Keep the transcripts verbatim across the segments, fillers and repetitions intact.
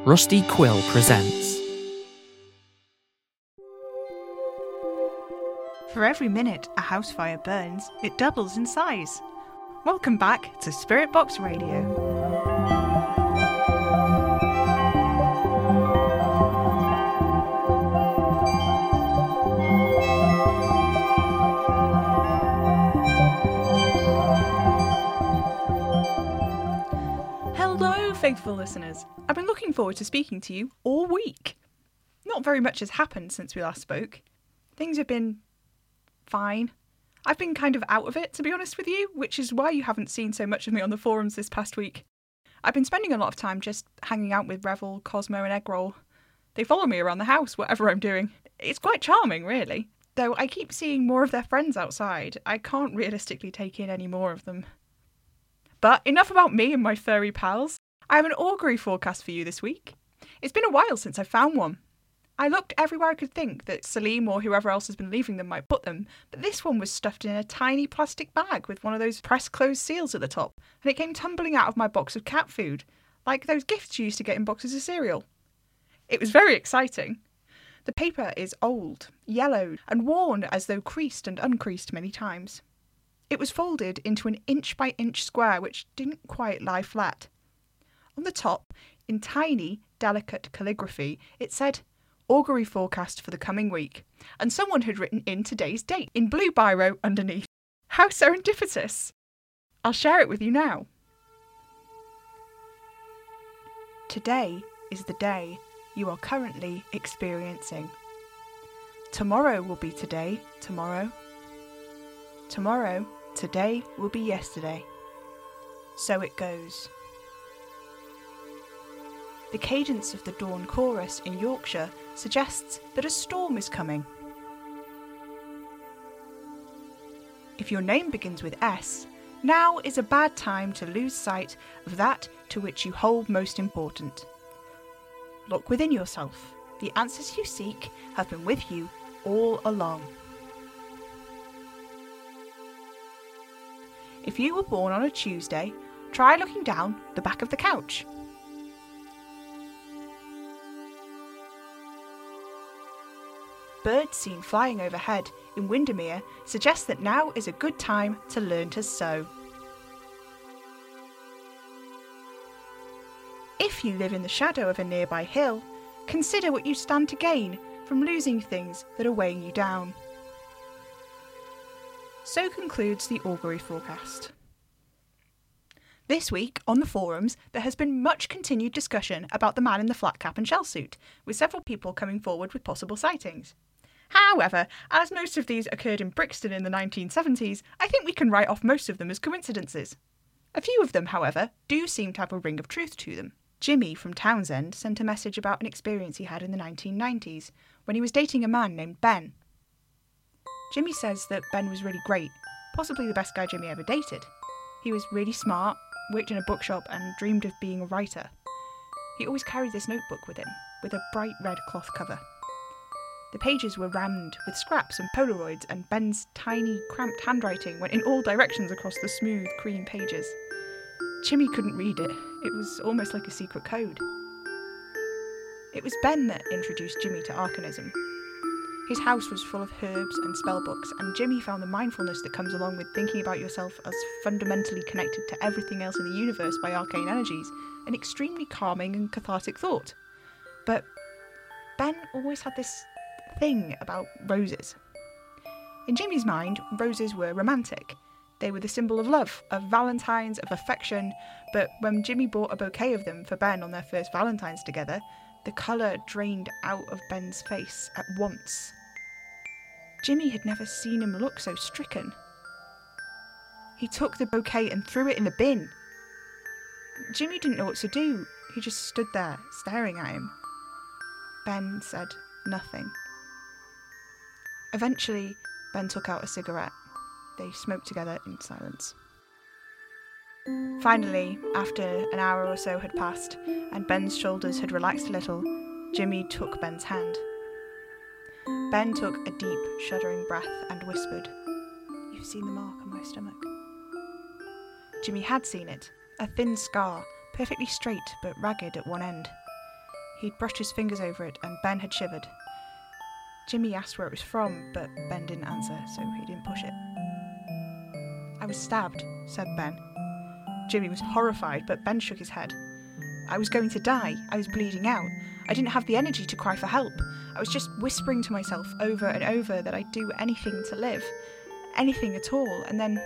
Rusty Quill presents. For every minute a house fire burns, it doubles in size. Welcome back to Spirit Box Radio. Hello, faithful listeners. I've been looking forward to speaking to you all week. Not very much has happened since we last spoke. Things have been fine. I've been kind of out of it, to be honest with you, which is why you haven't seen so much of me on the forums this past week. I've been spending a lot of time just hanging out with Revel, Cosmo and Eggroll. They follow me around the house, whatever I'm doing. It's quite charming, really. Though I keep seeing more of their friends outside, I can't realistically take in any more of them. But enough about me and my furry pals. I have an augury forecast for you this week. It's been a while since I found one. I looked everywhere I could think that Salim or whoever else has been leaving them might put them, but this one was stuffed in a tiny plastic bag with one of those press-closed seals at the top, and it came tumbling out of my box of cat food, like those gifts you used to get in boxes of cereal. It was very exciting. The paper is old, yellowed, and worn as though creased and uncreased many times. It was folded into an inch-by-inch square which didn't quite lie flat. On the top, in tiny, delicate calligraphy, it said, "Augury forecast for the coming week," and someone had written in today's date in blue biro underneath. How serendipitous! I'll share it with you now. Today is the day you are currently experiencing. Tomorrow will be today, tomorrow. Tomorrow, today will be yesterday. So it goes. The cadence of the dawn chorus in Yorkshire suggests that a storm is coming. If your name begins with S, now is a bad time to lose sight of that to which you hold most important. Look within yourself. The answers you seek have been with you all along. If you were born on a Tuesday, try looking down the back of the couch. Birds seen flying overhead in Windermere suggest that now is a good time to learn to sew. If you live in the shadow of a nearby hill, consider what you stand to gain from losing things that are weighing you down. So concludes the augury forecast. This week, on the forums, there has been much continued discussion about the man in the flat cap and shell suit, with several people coming forward with possible sightings. However, as most of these occurred in Brixton in the nineteen seventies, I think we can write off most of them as coincidences. A few of them, however, do seem to have a ring of truth to them. Jimmy from Townsend sent a message about an experience he had in the nineteen nineties, when he was dating a man named Ben. Jimmy says that Ben was really great, possibly the best guy Jimmy ever dated. He was really smart, worked in a bookshop and dreamed of being a writer. He always carried this notebook with him, with a bright red cloth cover. The pages were rammed with scraps and Polaroids, and Ben's tiny, cramped handwriting went in all directions across the smooth, cream pages. Jimmy couldn't read it. It was almost like a secret code. It was Ben that introduced Jimmy to arcanism. His house was full of herbs and spellbooks, and Jimmy found the mindfulness that comes along with thinking about yourself as fundamentally connected to everything else in the universe by arcane energies an extremely calming and cathartic thought. But Ben always had this thing about roses. In Jimmy's mind, roses were romantic. They were the symbol of love, of Valentine's, of affection, but when Jimmy bought a bouquet of them for Ben on their first Valentine's together, the colour drained out of Ben's face at once. Jimmy had never seen him look so stricken. He took the bouquet and threw it in the bin. Jimmy didn't know what to do. He just stood there, staring at him. Ben said nothing. Eventually, Ben took out a cigarette. They smoked together in silence. Finally, after an hour or so had passed, and Ben's shoulders had relaxed a little, Jimmy took Ben's hand. Ben took a deep, shuddering breath and whispered, "You've seen the mark on my stomach." Jimmy had seen it, a thin scar, perfectly straight but ragged at one end. He'd brushed his fingers over it, and Ben had shivered. Jimmy asked where it was from, but Ben didn't answer, so he didn't push it. "I was stabbed," said Ben. Jimmy was horrified, but Ben shook his head. "I was going to die. I was bleeding out. I didn't have the energy to cry for help. I was just whispering to myself over and over that I'd do anything to live. Anything at all. And then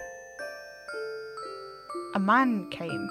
a man came.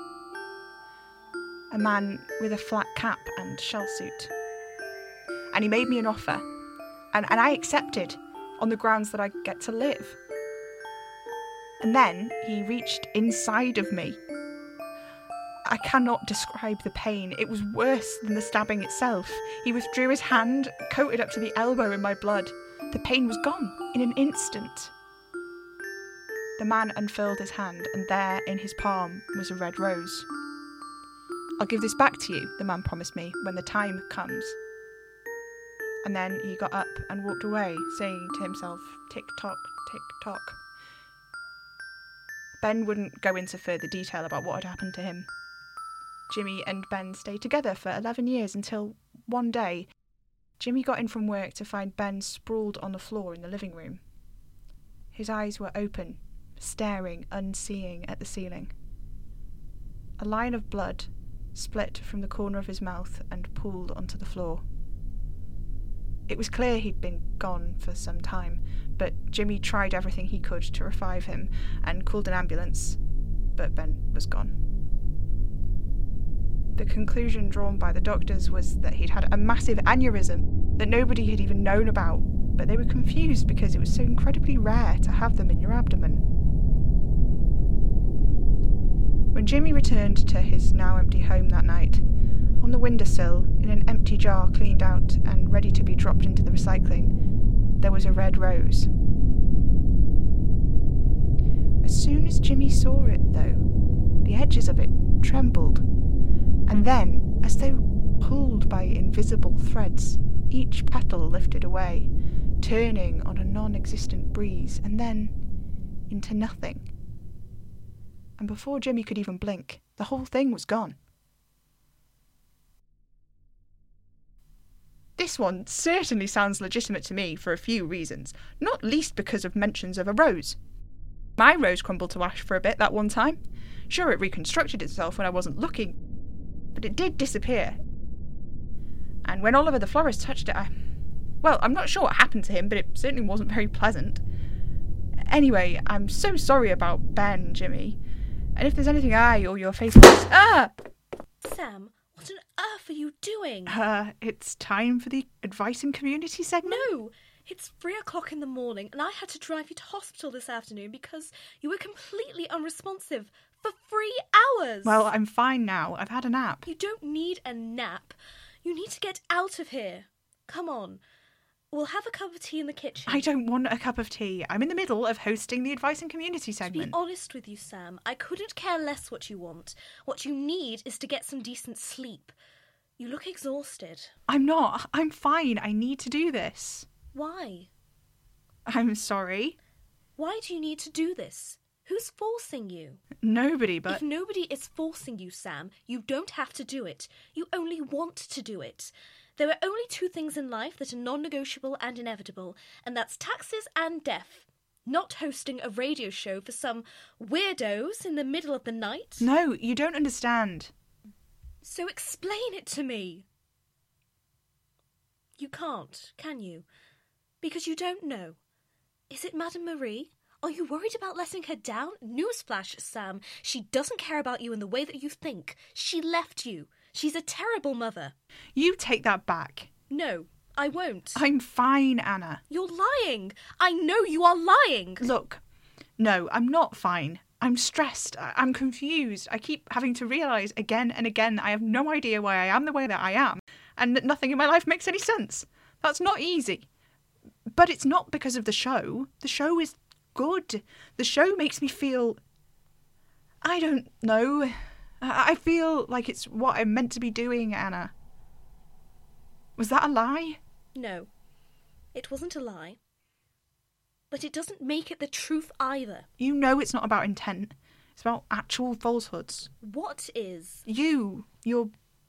A man with a flat cap and shell suit. And he made me an offer. And, and I accepted on the grounds that I get to live. And then he reached inside of me. I cannot describe the pain. It was worse than the stabbing itself. He withdrew his hand, coated up to the elbow in my blood. The pain was gone in an instant. The man unfurled his hand, and there in his palm was a red rose. "I'll give this back to you," the man promised me, "when the time comes." And then he got up and walked away, saying to himself, "Tick-tock, tick-tock." Ben wouldn't go into further detail about what had happened to him. Jimmy and Ben stayed together for eleven years until one day, Jimmy got in from work to find Ben sprawled on the floor in the living room. His eyes were open, staring, unseeing at the ceiling. A line of blood split from the corner of his mouth and pooled onto the floor. It was clear he'd been gone for some time, but Jimmy tried everything he could to revive him and called an ambulance, but Ben was gone. The conclusion drawn by the doctors was that he'd had a massive aneurysm that nobody had even known about, but they were confused because it was so incredibly rare to have them in your abdomen. When Jimmy returned to his now empty home that night, on the windowsill, in an empty jar cleaned out and ready to be dropped into the recycling, there was a red rose. As soon as Jimmy saw it, though, the edges of it trembled. And then, as though pulled by invisible threads, each petal lifted away, turning on a non-existent breeze, and then into nothing. And before Jimmy could even blink, the whole thing was gone. This one certainly sounds legitimate to me for a few reasons, not least because of mentions of a rose. My rose crumbled to ash for a bit that one time. Sure, it reconstructed itself when I wasn't looking, but it did disappear. And when Oliver the florist touched it, I... Well, I'm not sure what happened to him, but it certainly wasn't very pleasant. Anyway, I'm so sorry about Ben, Jimmy. And if there's anything I or your faithful... Ah! Sam, what on earth are you doing? Uh, it's time for the advice and community segment? No! It's three o'clock in the morning and I had to drive you to hospital this afternoon because you were completely unresponsive for three hours! Well, I'm fine now. I've had a nap. You don't need a nap. You need to get out of here. Come on. We'll have a cup of tea in the kitchen. I don't want a cup of tea. I'm in the middle of hosting the advice and community segment. To be honest with you, Sam, I couldn't care less what you want. What you need is to get some decent sleep. You look exhausted. I'm not. I'm fine. I need to do this. Why? I'm sorry. Why do you need to do this? Who's forcing you? Nobody, but... If nobody is forcing you, Sam, you don't have to do it. You only want to do it. There are only two things in life that are non-negotiable and inevitable, and that's taxes and death. Not hosting a radio show for some weirdos in the middle of the night. No, you don't understand. So explain it to me. You can't, can you? Because you don't know. Is it Madame Marie? Are you worried about letting her down? Newsflash, Sam. She doesn't care about you in the way that you think. She left you. She's a terrible mother. You take that back. No, I won't. I'm fine, Anna. You're lying. I know you are lying. Look, no, I'm not fine. I'm stressed. I- I'm confused. I keep having to realise again and again I have no idea why I am the way that I am, and that nothing in my life makes any sense. That's not easy. But it's not because of the show. The show is good. The show makes me feel... I don't know. I feel like it's what I'm meant to be doing, Anna. Was that a lie? No, it wasn't a lie. But it doesn't make it the truth either. You know it's not about intent. It's about actual falsehoods. What is? You. You're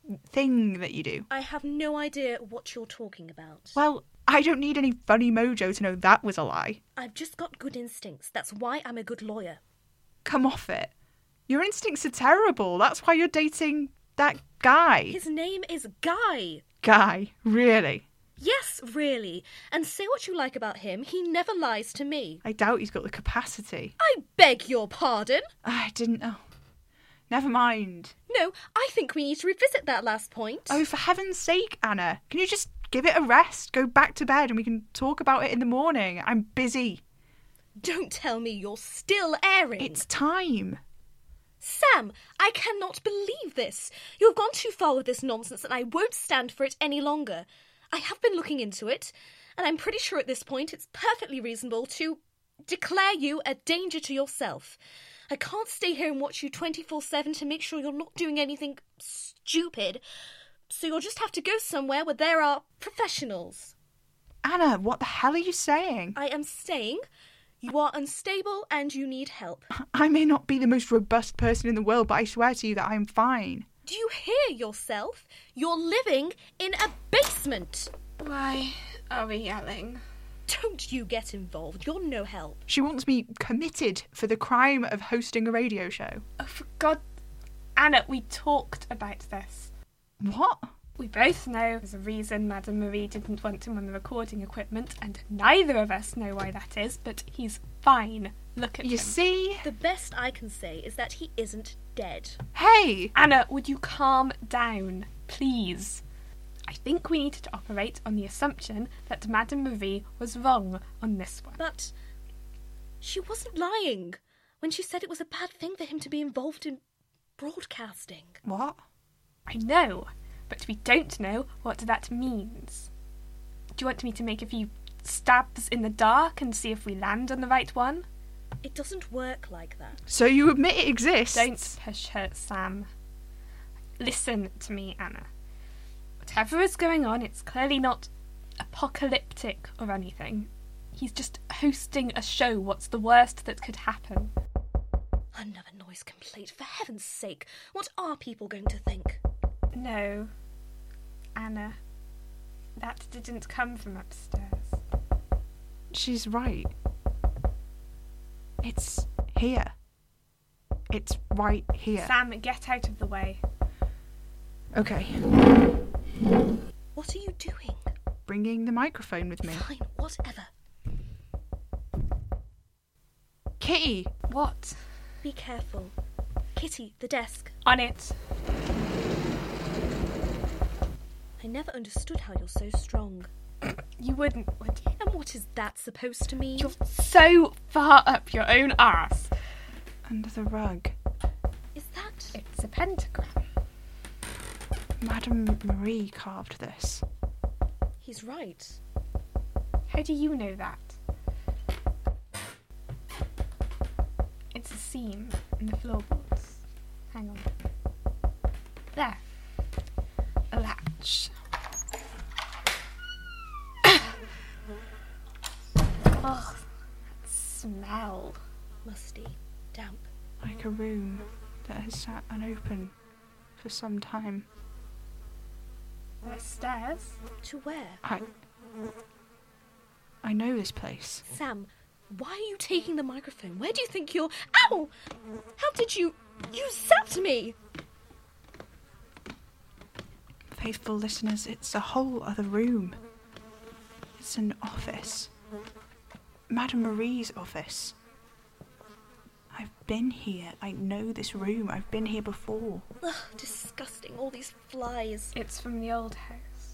thing that you do. I have no idea what you're talking about. Well, I don't need any funny mojo to know that was a lie. I've just got good instincts. That's why I'm a good lawyer. Come off it. Your instincts are terrible. That's why you're dating that guy. His name is Guy. Guy, really? Yes, really. And say what you like about him, he never lies to me. I doubt he's got the capacity. I beg your pardon? I didn't know. Never mind. No, I think we need to revisit that last point. Oh, for heaven's sake, Anna. Can you just give it a rest? Go back to bed and we can talk about it in the morning. I'm busy. Don't tell me you're still airing. It's time. Sam, I cannot believe this. You've gone too far with this nonsense and I won't stand for it any longer. I have been looking into it, and I'm pretty sure at this point it's perfectly reasonable to declare you a danger to yourself. I can't stay here and watch you twenty-four seven to make sure you're not doing anything stupid, so you'll just have to go somewhere where there are professionals. Anna, what the hell are you saying? I am saying you are unstable and you need help. I may not be the most robust person in the world, but I swear to you that I am fine. Do you hear yourself? You're living in a basement. Why are we yelling? Don't you get involved. You're no help. She wants me committed for the crime of hosting a radio show. Oh, for God. Anna, we talked about this. What? We both know there's a reason Madame Marie didn't want him on the recording equipment, and neither of us know why that is, but he's fine. Look at You him. see? The best I can say is that he isn't dead. Hey! Anna, would you calm down, please? I think we need to operate on the assumption that Madame Marie was wrong on this one. But she wasn't lying when she said it was a bad thing for him to be involved in broadcasting. What? I know, but we don't know what that means. Do you want me to make a few stabs in the dark and see if we land on the right one? It doesn't work like that. So you admit it exists? Don't push her, Sam. Listen to me, Anna. Whatever is going on, it's clearly not apocalyptic or anything. He's just hosting a show. What's the worst that could happen? Another noise complaint. For heaven's sake, what are people going to think? No, Anna. That didn't come from upstairs. She's right. It's here. It's right here. Sam, get out of the way. Okay. What are you doing? Bringing the microphone with me. Fine, whatever. Kitty! What? Be careful. Kitty, the desk. On it. I never understood how you're so strong. You wouldn't, would you? And what is that supposed to mean? You're so far up your own arse. Under the rug. Is that... It's a pentagram. Madame Marie carved this. He's right. How do you know that? It's a seam in the floorboards. Hang on. There. A latch. Oh, that smell. Musty. Damp. Like a room that has sat unopened for some time. There's stairs. To where? I... I know this place. Sam, why are you taking the microphone? Where do you think you're... Ow! How did you... You zapped me! Faithful listeners, it's a whole other room. It's an office. Madame Marie's office. I've been here. I know this room. I've been here before. Ugh, disgusting. All these flies. It's from the old house.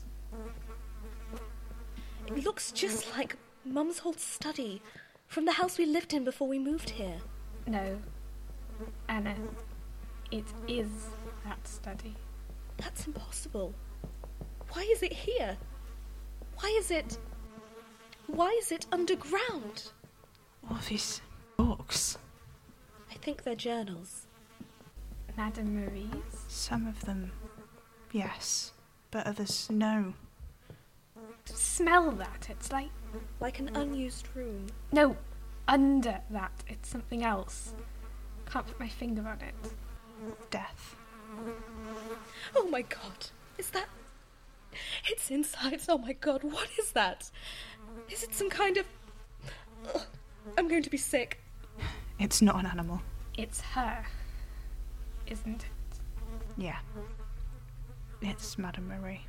It looks just like Mum's old study from the house we lived in before we moved here. No. Anna. It is that study. That's impossible. Why is it here? Why is it... Why is it underground? All these books. I think they're journals. Madame Marie's? Some of them, yes. But others, no. Smell that. It's like... Like an unused room. No, under that. It's something else. Can't put my finger on it. Death. Oh my god. Is that... It's insides. Oh my god, what is that? Is it some kind of... Ugh, I'm going to be sick. It's not an animal. It's her, isn't it? Yeah. It's Madame Marie.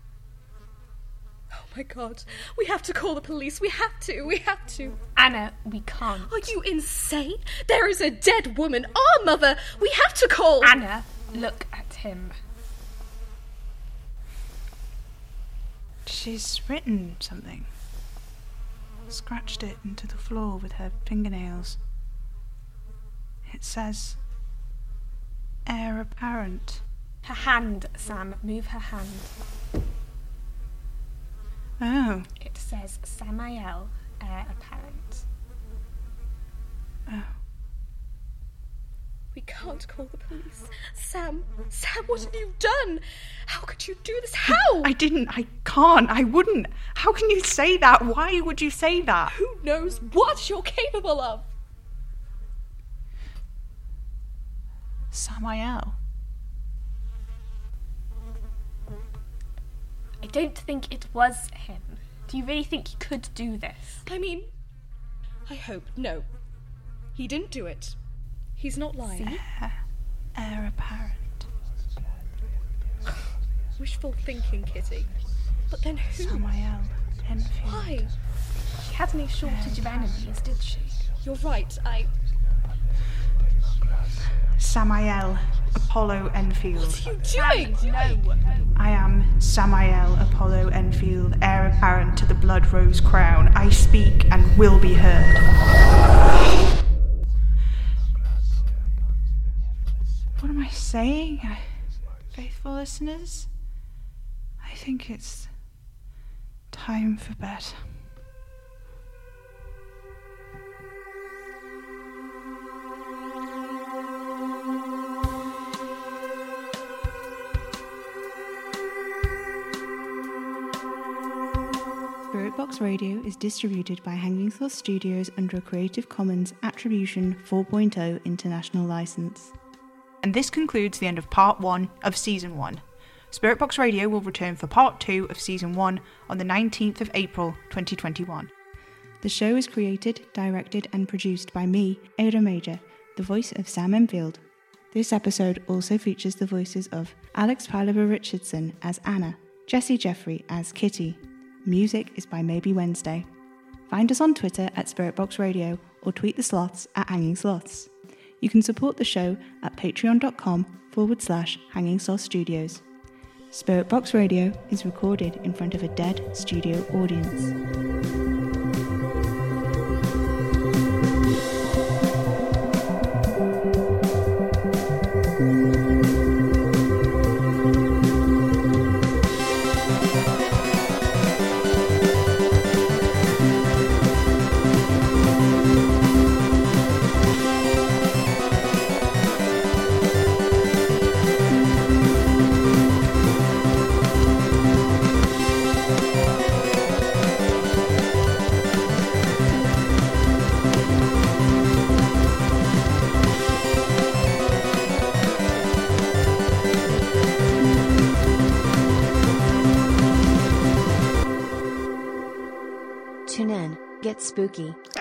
Oh my god. We have to call the police. We have to. We have to. Anna, we can't. Are you insane? There is a dead woman. Our mother. We have to call. Anna, look at him. She's written something. Scratched it into the floor with her fingernails. It says, heir apparent. Her hand, Sam. Move her hand. Oh. It says Samael, heir apparent. Oh. We can't call the police. Sam, Sam, what have you done? How could you do this? How? I didn't. I can't. I wouldn't. How can you say that? Why would you say that? Who knows what you're capable of? Samael. I don't think it was him. Do you really think he could do this? I mean, I hope. No. He didn't do it. He's not lying. See? Heir, heir apparent. Wishful thinking, Kitty. But then who? Samael Enfield. Why? She had no shortage of enemies, did she? You're right. I... Samael Apollo Enfield. What are you doing? No. I am Samael Apollo Enfield, heir apparent to the Blood Rose crown. I speak and will be heard. What am I saying? Faithful listeners? I think it's time for bed. Spirit Box Radio is distributed by Hanging Sauce Studios under a Creative Commons Attribution four point oh International License. And this concludes the end of part one of season one. Spirit Box Radio will return for part two of season one on the nineteenth of April twenty twenty-one. The show is created, directed and produced by me, Ada Major, the voice of Sam Enfield. This episode also features the voices of Alex Paliber Richardson as Anna, Jessie Jeffrey as Kitty. Music is by Maybe Wednesday. Find us on Twitter at Spiritbox Radio or tweet the slots at Hanging Slots. You can support the show at patreon.com forward slash Hanging Sauce Studios. Spirit Box Radio is recorded in front of a dead studio audience. Tune in, get spooky.